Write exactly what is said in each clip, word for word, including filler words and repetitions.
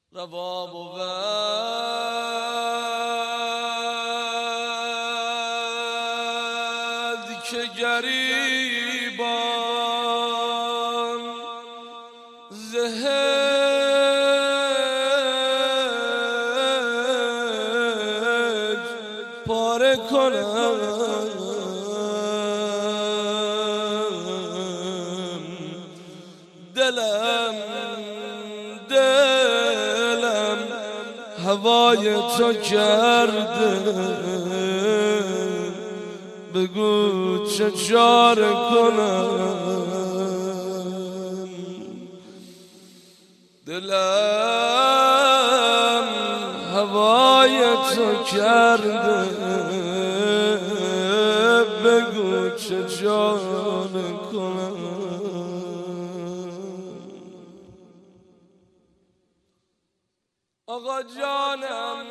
روا بود که گریبان زهج پاره کنم، دلم دلم هوای تو کرده، بگو چه چاره کنم. دلم هوای تو کرده، بگو چه چاره کنم. آقا جانم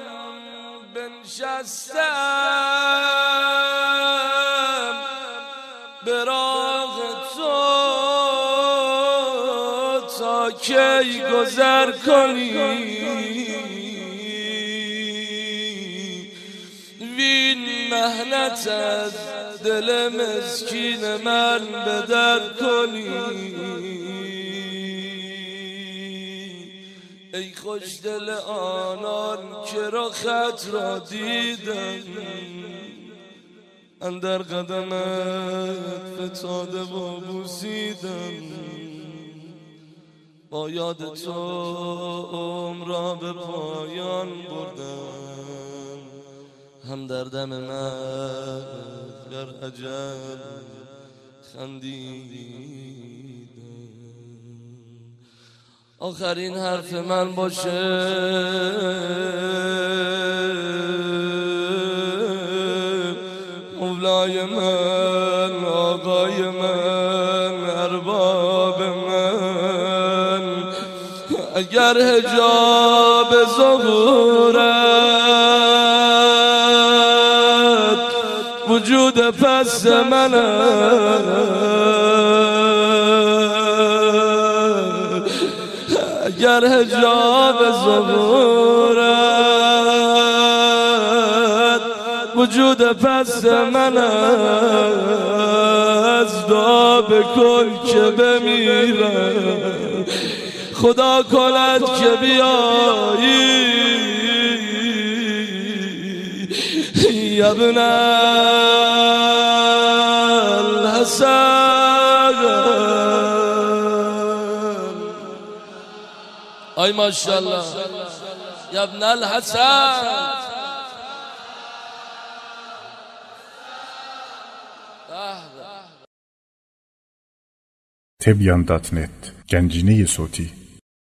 بنشستم به راه تو تا کی گذر کنی، وین محنت از دل مسکین من به در کنی. ای خوش دل آنان که رخت را دیدم، اندر قدمت فتاده و بوسیدم. با یاد تو عمر را به پایان بردم، هم در دم من در اجل خندیدم. آخرین حرف من باشه مولای من، آقای من، ارباب من، اگر حجاب ظهورت وجود پس منم، اگر حجاب ظهورت وجود پس من از دعا بکن که بمیرم، خدا کند که بیایی یا ابن الحسن. آی ماشاءالله یا ابن الحسن. تبیان دات نت گنجینه صوتی